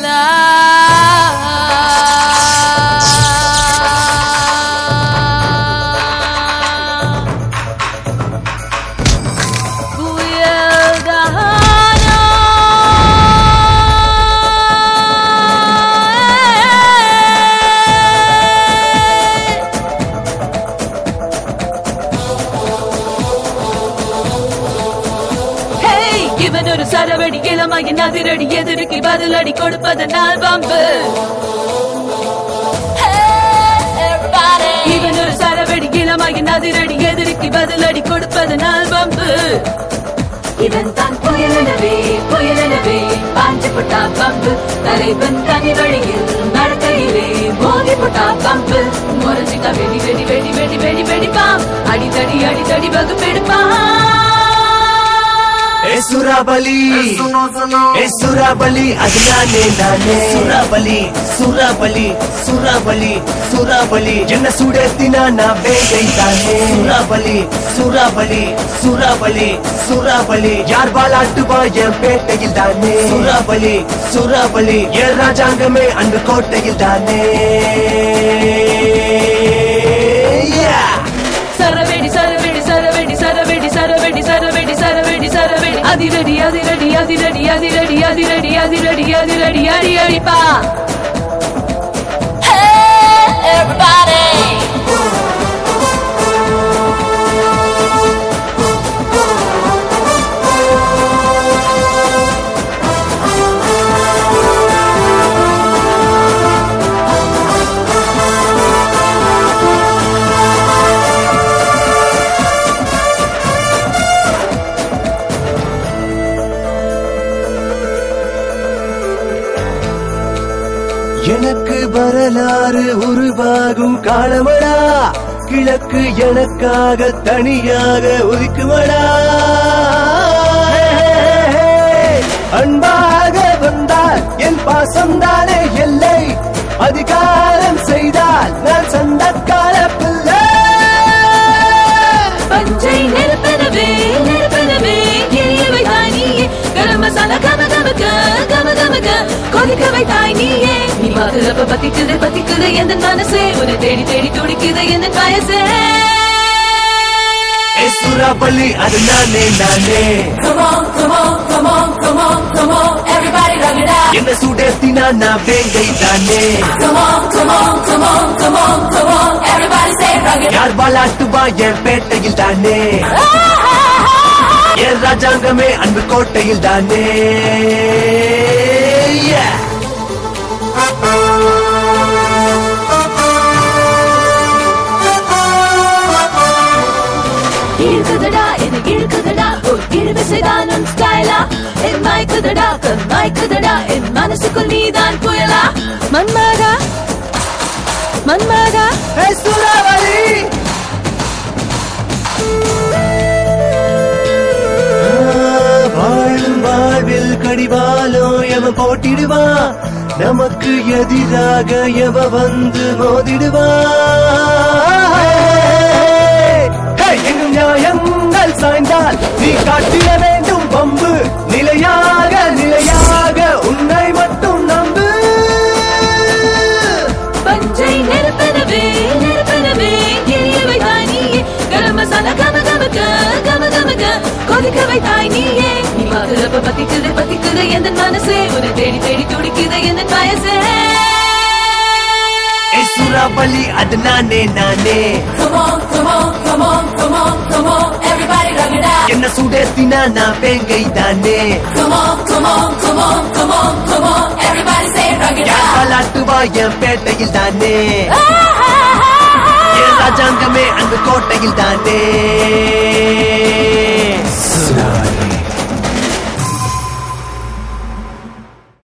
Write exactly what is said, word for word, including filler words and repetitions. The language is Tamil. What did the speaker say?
இவனொரு சரவடி இளமையின் அதிரடி எதிர்க்கு பதிலடி கொடுப்பதனால் பம்பு. இவனொரு சரவடி இளமையின் அதிரடி எதிர்க்கு பதிலடி கொடுப்பதனால் பம்பு. இவன் தான் புயலனவே புயலனவே பாஞ்சு புட்டா பம்பு. தலைவன் தனி வழியில் நடக்கையிலே மோதி புட்டா பம்பு. முறைஞ்சிக்கா வெடி வெடி வெடி வெடி வெடி வெடிப்பான். அடித்தடி அடித்தடி வகுப்பெடுப்பான். சுராபலி சுராபலி அது நானே நானே சுராபலி சுராபலி சுராபலி சுராபலி என்ன சுடத்தினா நான் வேங்கை தானே சுராபலி சுராபலி சுராபலி சுராபலி யார் வாழாட்டுவா என் பேட்டையில் தானே சுராபலி சுராபலி என் ராஜாங்கமே அன்று கோட்டையில் தானே. சரவெடி சரவெடி சரவெடி சரவெடி சரவெடி சரவெடி சரவெடி சரவெடி அதிரடி அதிரடி அதிரடி அதிரடி அதிரடி அதிரடி அதிரடி அடி அடிப்பா. Everybody எனக்கு வரலாறு உருவாகும் காலமடா கிழக்கு எனக்காக தனியாக ஒதுக்குமடா. அன்பாக வந்தால் என் பாசம் தானே எல்லை. அதிகாரம் செய்தால் நான் சண்டக்கால பிள்ளை. பஞ்சை நெருப்பனவே நெருப்பனவே எரியவை தானியே. கரம் மசாலா கம கமக்க கம கமக்க கொதிக்கவை தானியே. நீ பாக்குறப்ப பத்திக்குது பத்திக்குது எந்த மனசே. உன்னை தேடி தேடி துடிக்குது எந்த வயசே. சுராபலி அது நானே நானே. Come on, come on, come on, come on, come on, everybody rock it out. என்ன சுடத்தினா நான் வேங்கை தானே. Come on, come on, come on, come on, come on, everybody say rock it out. யார் வாழாட்டுவா என் பேட்டையில் தானே. என் ராஜாங்கமே அன்பு கோட்டையில் தானே. இழுக்குதடா என்ன இழுக்குதடா ஒரு இழுவிசைதான் உன் ஸ்டைலா. என் மயக்குதடா கண் மயக்குதடா என் மனசுக்குள் நீதான் புயலா. மன்மதா மன்மதா சுராபலி வாழும் வாழ்வில் கடிவாலும் எவன் போட்டிடுவான். நமக்கு எதிராக எவ வந்து மோதிடுவான். எங்கும் நியாயங்கள் சாய்ந்தால் நீ காட்டிட வேண்டும் பம்பு. நிலையாக நிலையாக உன்னை மட்டும் நம்பு. பஞ்சை நெருப்பனவே நெருப்பனவே எரியவை தானியே. கரம் மசாலா கம கமக்க கம கமக்க கொதிக்கவை தானியே. நீ பாக்குறப்ப பத்திக்குது பத்திக்குது எந்த மனசே. உன்னை தேடி தேடி துடிக்குது எந்த வயசே. சுராபலி அது நானே நானே. Come on, come on, come on, come on, come on, everybody rock it out. என்ன சுடத்தினா நான் வேங்கை தானே. Come on, come on, come on, come on, come on, everybody say rock it out. வாழாட்டுவா என் பேட்டையில் தானே. என் ராஜாங்கமே அன்பு கோட்டையில் தானே.